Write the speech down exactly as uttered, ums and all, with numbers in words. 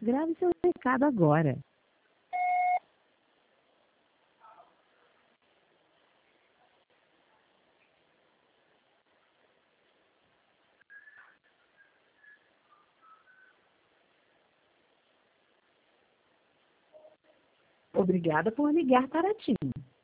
Grave seu recado agora. Obrigada por ligar para a TIM.